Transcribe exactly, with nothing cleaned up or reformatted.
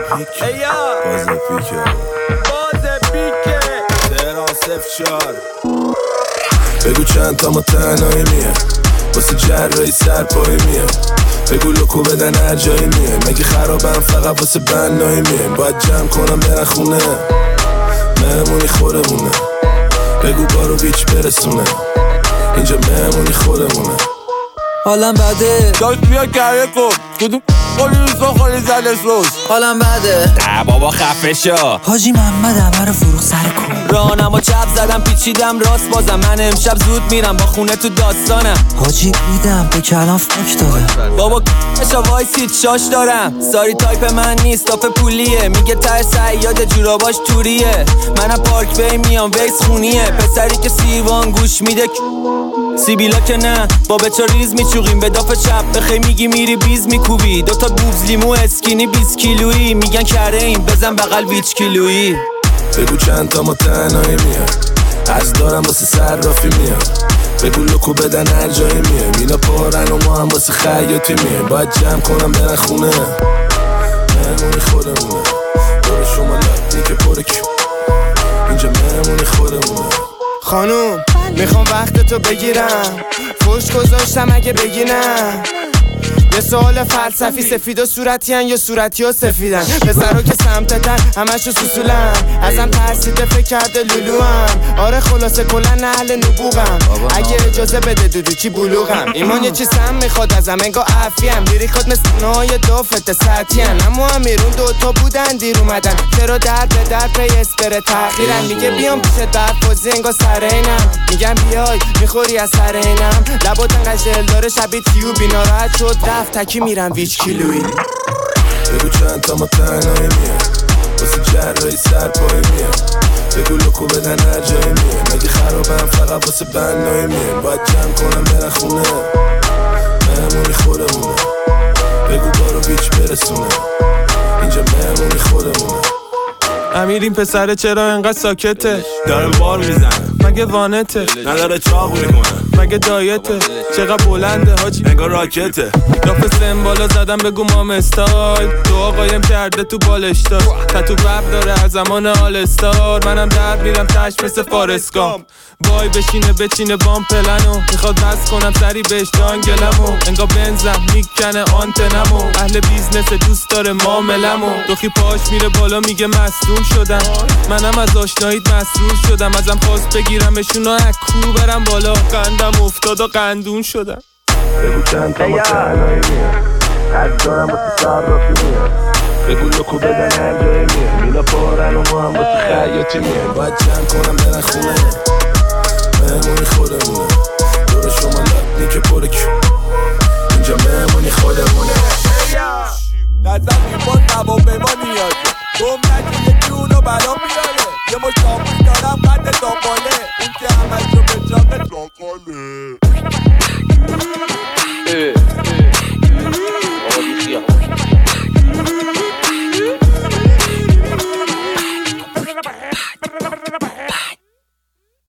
پیک باز پیکه باز پیکه تهران صفر چار بگو چند تا ما تنهایی میه واسه جرایی سرپایی میه بگو لکو بدن هر جایی میه مگه خرابم فقط واسه بنایی میه باید جمع کنم برن خونه مهمونی خورمونه بگو بارو بیچ برسونه اینجا مهمونی خورمونه حالم بده داشت بیا گره کن کدوم قولی روزا خالی زده سوز حالم بده ده بابا خفه شا حاجی محمد همه رو فروخ سر کن رانم و چپ زدم پیچیدم راست بازم من امشب زود میرم با خونه تو داستانم حاجی بیدم به کلام فک دادم بابا کشا وایسید شاش دارم ساری تایپ من نیست تاپ پولیه میگه تر سیاد جوراباش توریه منم پارک بی میام ویس خونیه پسری که سیوان گوش میده سیبیلا که نه با بچا ریز میچوقیم به داف چپ بخی میگی میری بیز میکوبی دوتا بوبز لیمو اسکینی بیست کیلویی میگن کره این بزن بغل ویچ کیلویی بگو چند تا ما تنهایی میاد از دارم واسه صرافی میاد بگو لکو بدن هر جایی میه مینا پارن و ما هم واسه خیاطی میه باید جمع کنم برن خونه مهمونی خودمونه دور شما لطنی که پره کیو اینجا مهمونی خودمونه خانوم میخوام وقت تو بگیرم فوش گذاشتم اگه بگی نه یه سوال فلسفی سفید و صورتی هن یا صورتی و سفیدن پسرا که سمتتن همشو سوسولن ازم ترسیده فکر کرده لولو هم آره خلاصه کلن اهل نبوغم اگه اجازه بده دودو چی بلوغم ایمان یه چی سم میخواد ازم انگا عفیم لیریکات مثل نهای دافت سطحی هن اما امیرون دوتا بودن دیر اومدن چرا در به در پی اسپر تأخیرن میگه بیام پیشت برفازی انگا سر اینم میگم بیای میخوری از سر اینم لباتن قجل داره شبیه تیو بیناراحت شد رفت تکی میرم ویچ کیلویی بگو چند تا ما تنهایی میاد واسه جرایی سرپایی میاد بگو لکو بدن هر جایی میاد مگه خرابم فقط واسه بنایی میاد باید جمع کنم برن خونه مهمونی خودمونه بگو بارو بیچ برسونه اینجا مهمونی خودمونه امیر این پسره چرا انقدر ساکته داره بار میزنه مگه وانته نداره چاق میکنه مگه دایته چقدر بلنده حاجی انگار راکته داف سمبالا زدم بگو مام استایل تو آقایم کرده تو بالشتا تتو بب داره از زمان آل استار منم در میرم تش مثل فارسکام وای بشینه بچینه بام پلنو میخواد بس کنم سری بهش جانگلمو انگار بنزم میکنه آنتنمو اهل بیزنس دوست داره معاملمو دوخی پاش میره بالا میگه مصدوم شدم منم از آشناییت مسرور شدم ازم خواست بگیرمشون و اکو برم بالا قندم افتاد و قندون شدم بگو چند تا ما تنهایی میاد از دارم واسه صرافی میاد بگو لکو بدن هر جایی میاد مینا پارن و ما هم واسه خیاطی میاد باید جمع کنم برن خونه